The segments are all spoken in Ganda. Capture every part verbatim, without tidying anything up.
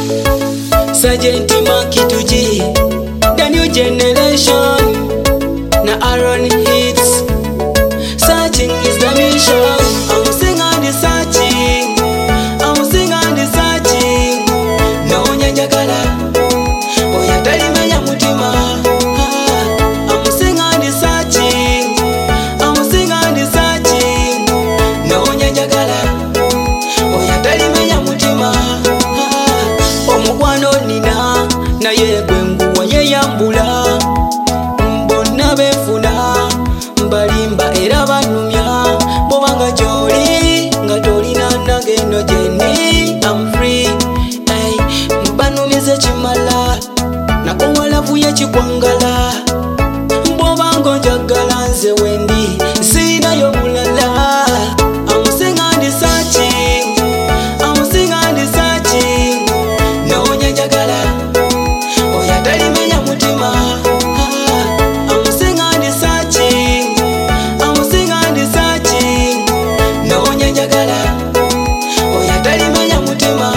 Sergeant Maki Tuji, the new generation. Na Aaron hits. Searching is the mission. I'm singing the searching. I'm singing the searching. No nyajagala. Oya tali menya mutima. I'm singing the searching. I'm singing the searching. No nyajagala. Oya tali menya mutima. Omukwano nina na yegwe nguwa yeyambula. Mbona befuna balimba era banumya bobanga joli nga tolina ndageno jeni. I'm free hey, banumize chimala nakola vuye chikwangala bobanga njagala nze wendi sina yo mulala. I'm singing the searching. I'm singing the searching. No nyajagala oya tali menya mutima. I'm singing the searching. I'm singing the searching. No nyajagala oya tali menya mutima.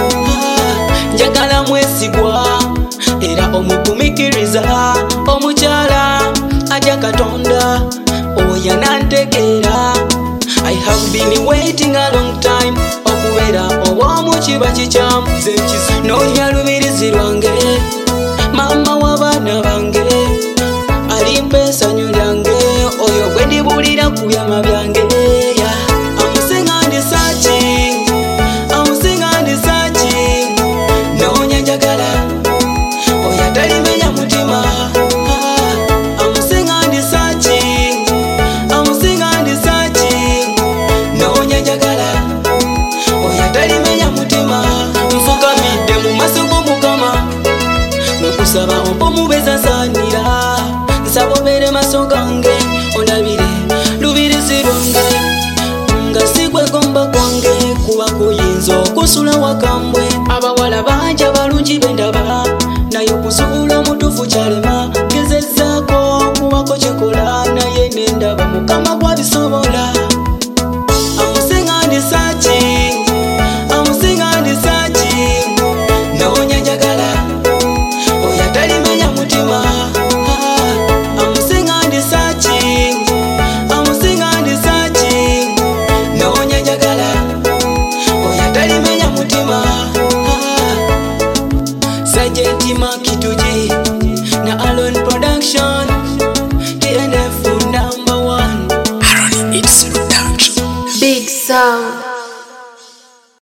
Njagala mwesigwa era omukumikiriza omukyala atya Katonda oya nantegeera. I have been waiting a long time okubeera obwomukiba kikyamu nonya lubirizi lwange mama w'abaana bange alimpa essanyu lyange oyo gwe ndibulira ku byama byange. I'm singing the searching. I'm singing the searching. Noonya njagala oya tali menya mutima. I'm singing the searching. I'm singing the searching. Noonya njagala oya tali menya mutima. Nfukamidde mu maaso g'Omukama mukusaba omubeza sanira. Nsaba obeere maaso gange ondabire lubirizi lwange nga sikwegomba kwange kuba kuyinza okusula wakambwe. Abawala bangi abalungi bendaba naye okusuula omutuufu kyalema. Gezezzaako kubako kyekola naye nendaba Mukama gwabisobola.